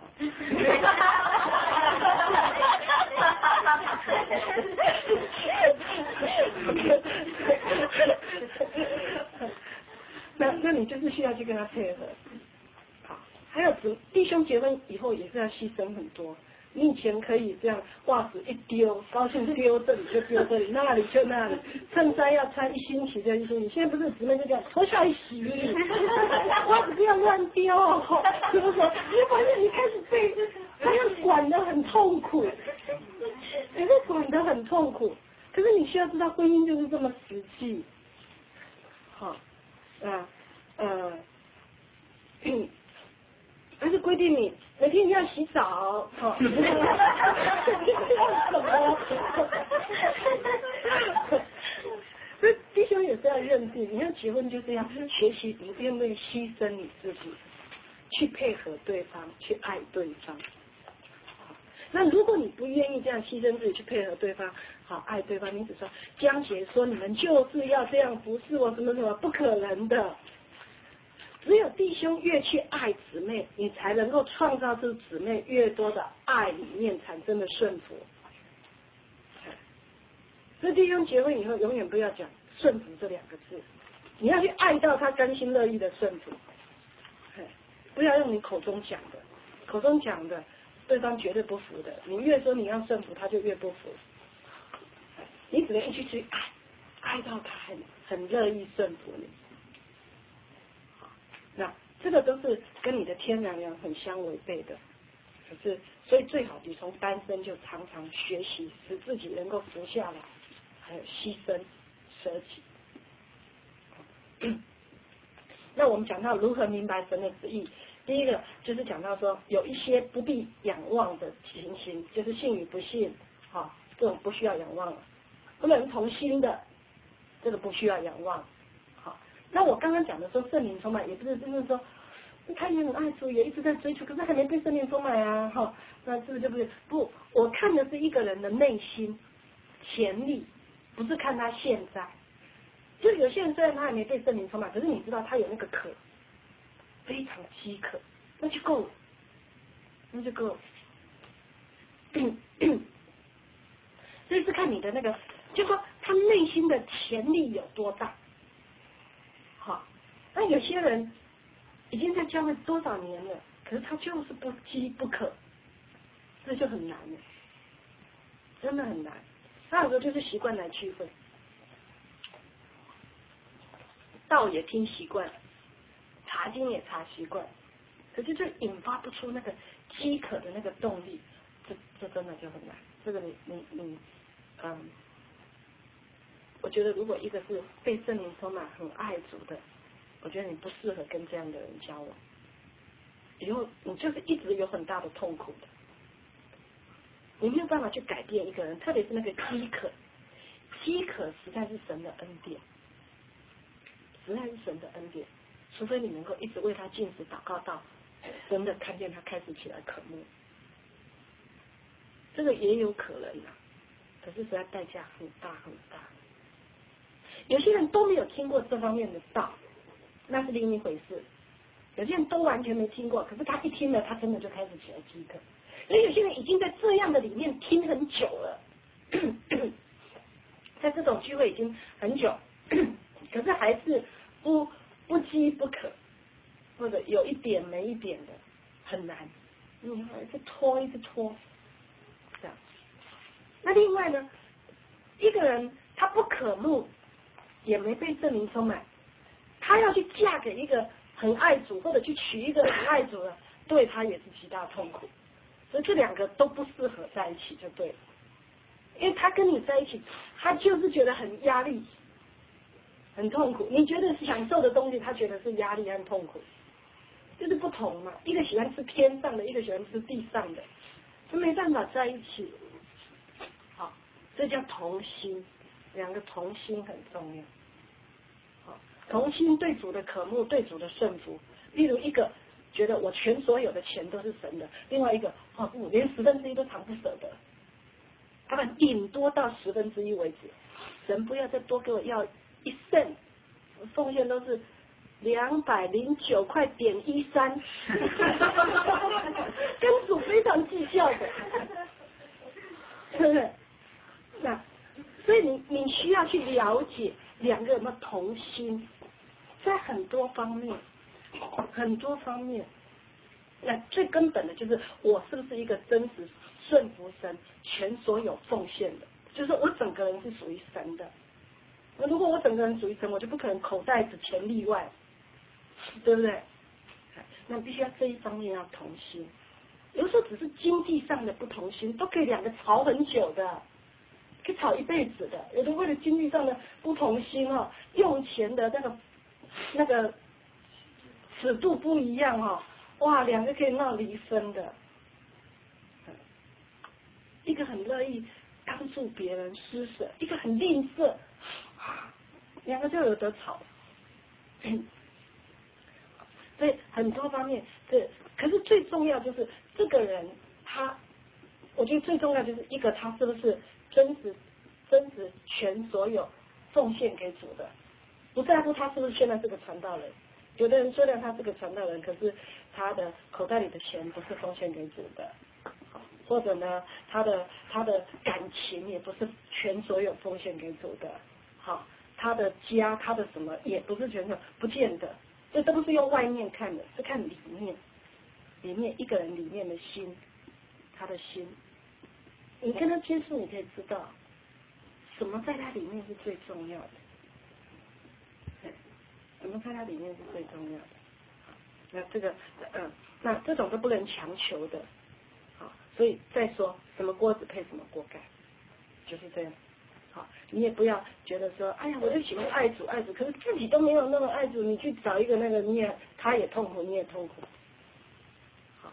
那那你就是需要去跟他配合。好，还有弟兄结婚以后也是要牺牲很多。你以前可以这样，袜子一丢，高兴丢这里就丢这里，那里就那里，衬衫要穿一星期就一星期。现在不是姊妹就这样脱下来洗，袜子不要乱丢，是不是？你发现你开始被他要管得很痛苦，你被管得很痛苦。可是你需要知道，婚姻就是这么实际。好，啊，呃，嗯。还是规定你每天你要洗澡，哈，要什么？所以弟兄也是要认定，你要结婚就是要学习不愿意牺牲你自己，去配合对方，去爱对方。那如果你不愿意这样牺牲自己去配合对方，好爱对方，你只说江姐说你们就是要这样服侍我，什么什么，不可能的。只有弟兄越去爱姊妹，你才能够创造出姊妹越多的爱里面产生的顺服。所以弟兄结婚以后，永远不要讲顺服这两个字，你要去爱到他甘心乐意的顺服，不要用你口中讲的，口中讲的对方绝对不服的。你越说你要顺服，他就越不服。你只能一直去爱，爱到他很很乐意顺服你。那这个都是跟你的天然人很相违背的，可是所以最好你从单身就常常学习，使自己能够服下来，还有牺牲舍己。那我们讲到如何明白神的旨意，第一个就是讲到说有一些不必仰望的情形，就是信与不信，好，这种不需要仰望了，不能同心的，这个不需要仰望。那我刚刚讲的说圣灵充满，也不是真正说他也很爱主，也一直在追求，可是还没被圣灵充满啊，哈，那这个就不是不，我看的是一个人的内心潜力，不是看他现在。就有些人虽然他还没被圣灵充满，可是你知道他有那个渴，非常饥渴，那就够了，那就够了。所以是看你的那个，就说他内心的潜力有多大。好，那有些人已经在教会多少年了，可是他就是不饥不渴，这就很难了，真的很难。他有时候就是习惯来聚会，道也听习惯，查经也查习惯，可是就引发不出那个饥渴的那个动力，这这真的就很难。这个你你你，嗯。我觉得如果一个是被圣灵充满很爱主的，我觉得你不适合跟这样的人交往，以后你就是一直有很大的痛苦的，你没有办法去改变一个人，特别是那个饥渴，饥渴实在是神的恩典， 实在是神的恩典，除非你能够一直为他禁食祷告到真的看见他开始起来渴慕，这个也有可能啊，可是实在代价很大很大。有些人都没有听过这方面的道，那是另一回事。有些人都完全没听过，可是他一听了，他真的就开始起来饥渴。所以有些人已经在这样的里面听很久了，在这种聚会已经很久，可是还是不不饥不渴，或者有一点没一点的，很难。你看，一直拖，一直拖，这样。那另外呢，一个人他不渴慕，也没被圣灵充满，他要去嫁给一个很爱主，或者去娶一个很爱主的，对他也是极大痛苦。所以这两个都不适合在一起就对了，因为他跟你在一起，他就是觉得很压力、很痛苦。你觉得享受的东西，他觉得是压力和痛苦，就是不同嘛。一个喜欢吃天上的，一个喜欢吃地上的，就没办法在一起。好，这叫同心，两个同心很重要。好，同心对主的渴慕，对主的顺服。例如一个觉得我全所有的钱都是神的，另外一个哦不，连十分之一都藏不舍得，他们顶多到十分之一为止，神不要再多给我要一圣，奉献都是两百零九块点一三，跟主非常计较的，对不对？那所以你你需要去了解两个有没有同心，在很多方面。很多方面，那最根本的就是我是不是一个真实顺服神、全所有奉献的，就是我整个人是属于神的。那如果我整个人属于神，我就不可能口袋子钱例外，对不对？那必须要这一方面要同心。有时候只是经济上的不同心，都可以两个吵很久的，可以吵一辈子的。有的为了经济上的不同心哦，用钱的那个那个。尺度不一样哦，哇，两个可以闹离婚的，一个很乐意帮助别人施舍，一个很吝啬，两个就有得吵。所以很多方面，这可是最重要就是这个人他，我觉得最重要就是一个他是不是真实真实全所有奉献给主的，不在乎他是不是现在是个传道人。有的人虽然他是个传道人，可是他的口袋里的钱不是奉献给主的，或者呢，他的他的感情也不是全所有奉献给主的，好，他的家他的什么也不是全所有，不见得，这都不是用外面看的，是看里面，里面一个人里面的心，他的心，你跟他接触，你可以知道什么在他里面是最重要的。什么在它里面是最重要的？那这个，嗯，那这种都不能强求的，好，所以再说什么锅子配什么锅盖，就是这样。好，你也不要觉得说，哎呀，我就喜欢爱主爱主，可是自己都没有那么爱主，你去找一个那个，你也他也痛苦，你也痛苦。好，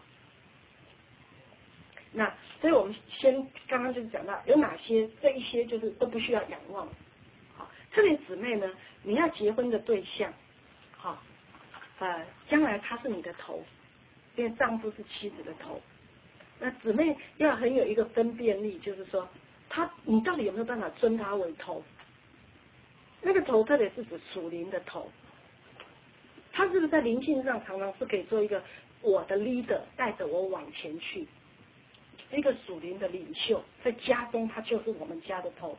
那所以我们先刚刚就讲到有哪些，这一些就是都不需要仰望。好，特别姊妹呢，你要结婚的对象。好，呃，将来他是你的头，因为丈夫是妻子的头。那姊妹要很有一个分辨力，就是说，他你到底有没有办法尊他为头？那个头特别是指属灵的头，他是不是在灵性上常常是可以做一个我的 leader， 带着我往前去，一个属灵的领袖，在家中他就是我们家的头。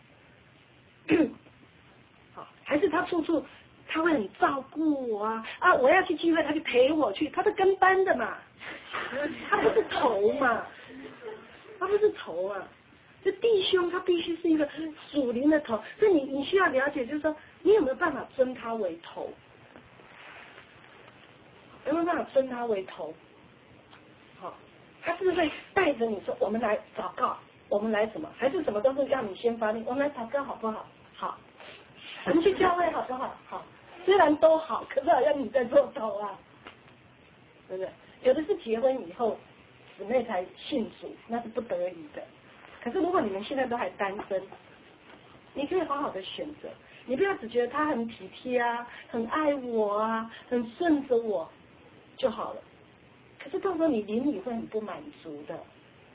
好，还是他处处。他会很照顾我啊啊！我要去聚会，他就陪我去，他是跟班的嘛，他不是头嘛，他不是头啊。这弟兄他必须是一个属灵的头，所以你你需要了解，就是说你有没有办法尊他为头？有没有办法尊他为头？好，他是不是会带着你说，我们来祷告，我们来什么？还是什么都是让你先发令？我们来祷告好不好？好，我们去教会好不好？好。虽然都好，可是好像你在做头啊，对不对？有的是结婚以后姊妹才信主，那是不得已的。可是如果你们现在都还单身，你可以好好的选择， 你不要只觉得他很体贴啊，很爱我啊，很顺着我就好了。可是到时候你邻里会很不满足的。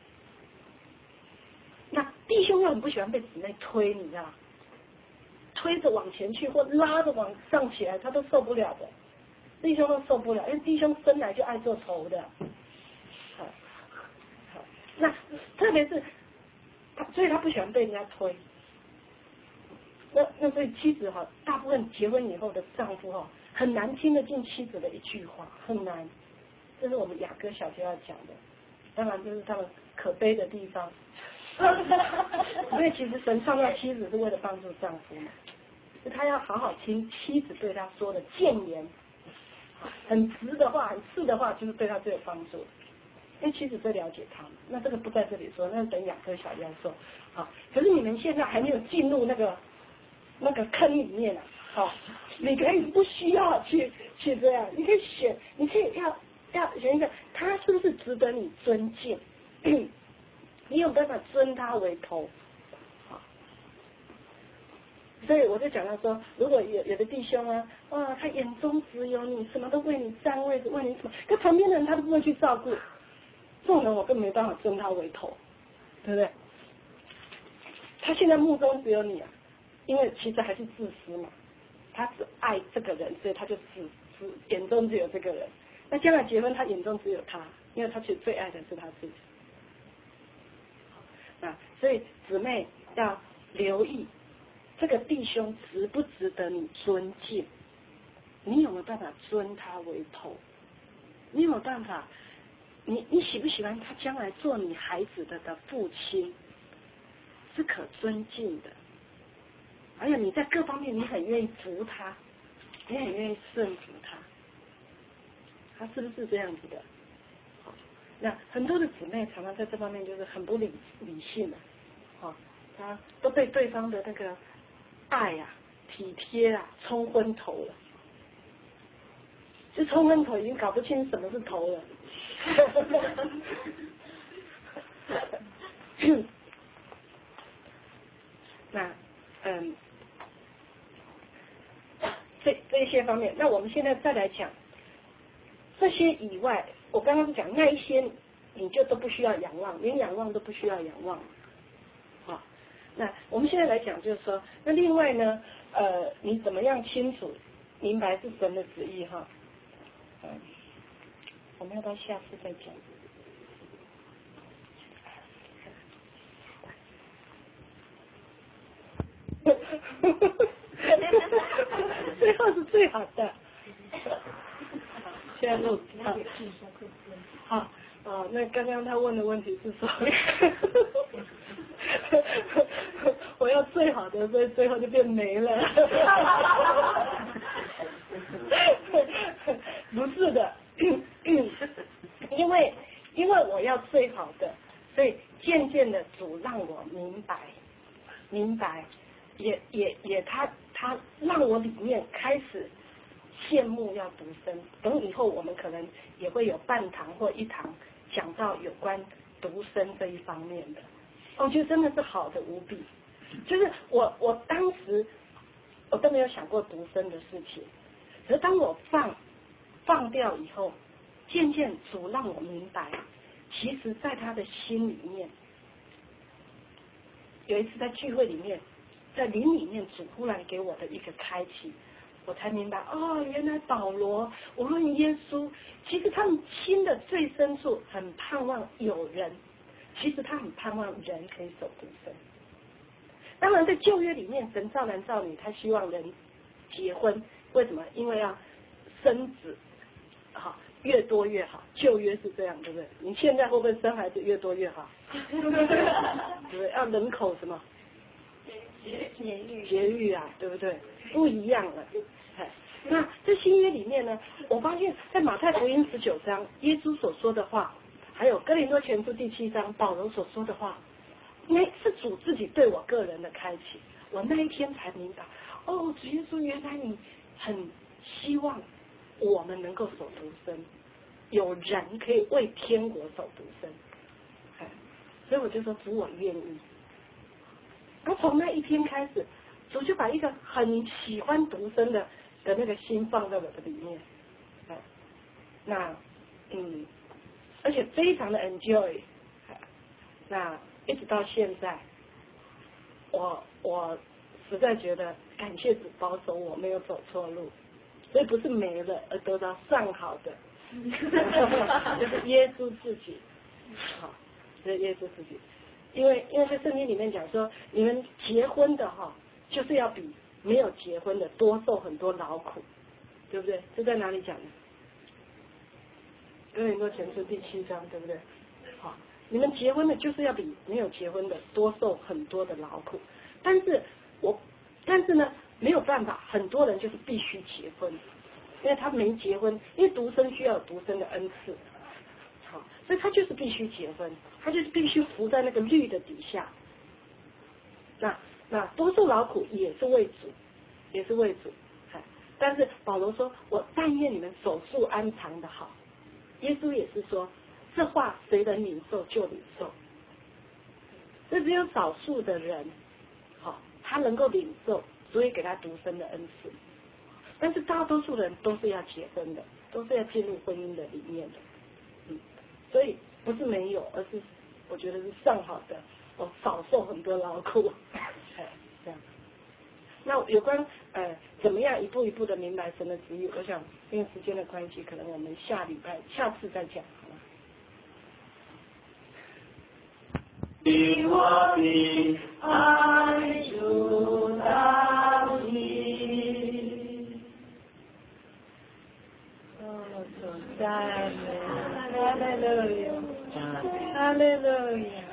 那弟兄又很不喜欢被姊妹推，你知道吗？推着往前去或拉着往上起来，他都受不了的。弟兄都受不了，因为弟兄生来就爱做头的。好，好，那特别是他，所以他不喜欢被人家推。那那所以妻子哈，大部分结婚以后的丈夫哈，很难听得进妻子的一句话，很难。这是我们雅歌小学要讲的，当然就是他们可悲的地方。因为其实神创造妻子是为了帮助丈夫嘛，就他要好好听妻子对他说的谏言，很直的话、很刺的话，就是对他最有帮助。因为妻子最了解他嘛。那这个不在这里说，那等雅歌小学要说。好，可是你们现在还没有进入那个那个坑里面啊。好，你可以不需要去去这样，你可以选，你可以要要选一个，他是不是值得你尊敬？你有办法尊他为头，好，所以我就讲到说，如果有有的弟兄啊，哇，他眼中只有你，什么都为你占位置，为你什么，可旁边的人他都不会去照顾，这种人我更没办法尊他为头，对不对？他现在目中只有你啊，因为其实还是自私嘛，他只爱这个人，所以他就只只眼中只有这个人。那将来结婚，他眼中只有他，因为他其实最爱的是他自己。啊，所以姊妹要留意这个弟兄值不值得你尊敬，你有没有办法尊他为头？你有没有办法？你你喜不喜欢他将来做你孩子的的父亲？是可尊敬的，还有你在各方面你很愿意服他，你很愿意顺服他，他是不是这样子的？那很多的姊妹常常在这方面就是很不理理性的，哦，她都被对方的那个爱啊、体贴啊冲昏头了，就冲昏头已经搞不清什么是头了。那嗯，这这一些方面，那我们现在再来讲这些以外。我刚刚讲那一些，你就都不需要仰望，连仰望都不需要仰望。好，那我们现在来讲，就是说，那另外呢，呃，你怎么样清楚明白是神的旨意哈？嗯，我们要不要下次再讲？最后是最好的。现在录好，好，哦，那刚刚他问的问题是说，我要最好的，所以最后就变没了。不是的，因为因为我要最好的，所以渐渐的主让我明白，明白，也也也他他让我里面开始羡慕要独身，等以后我们可能也会有半堂或一堂讲到有关独身这一方面的，我觉得真的是好的无比。就是我我当时我都没有想过独身的事情，可是当我放放掉以后，渐渐主让我明白，其实在他的心里面，有一次在聚会里面，在灵里面主忽然给我的一个开启，我才明白哦，原来保罗无论耶稣，其实他们心的最深处很盼望有人，其实他很盼望人可以走独身。当然在旧约里面，神造男造女，他希望人结婚，为什么？因为要生子，好，越多越好。旧约是这样，对不对？你现在会不会生孩子越多越好？对不对？要人口什么？节育，节育啊，对不对？不一样了。那在新约里面呢，我发现在马太福音十九章，耶稣所说的话，还有哥林多前书第七章保罗所说的话，那是主自己对我个人的开启。我那一天才明白，哦，主耶稣原来你很希望我们能够走独身，有人可以为天国走独身。所以我就说主我愿意。然后从那一天开始， 主就把一个很喜欢独身的的那个心放在我的里面，哎，那嗯，而且非常的 enjoy， 那一直到现在，我我实在觉得感谢主保守我没有走错路，所以不是没了而得到上好的，就是耶稣自己，好，就是耶稣自己，因为因为在圣经里面讲说，你们结婚的哈，就是要比没有结婚的多受很多劳苦，对不对？这在哪里讲的？哥林多前书第七章，对不对？好，你们结婚的就是要比没有结婚的多受很多的劳苦，但是我但是呢没有办法，很多人就是必须结婚，因为他没结婚，因为独身需要有独身的恩赐，好，所以他就是必须结婚，他就是必须服在那个律的底下。那那多受劳苦也是为主，也是为主。但是保罗说，我但愿你们守住安常的好。耶稣也是说，这话谁能领受就领受。这只有少数的人，好，他能够领受，所以给他独身的恩赐。但是大多数人都是要结婚的，都是要进入婚姻的里面的。嗯，所以不是没有，而是我觉得是上好的，我少受很多劳苦。哎，这样。那有关呃怎么样一步一步的明白神的旨意，我想因为时间的关系，可能我们下礼拜下次再讲好了。你我的爱主到底，哦，主在美，哈利路亚，哈利路亚。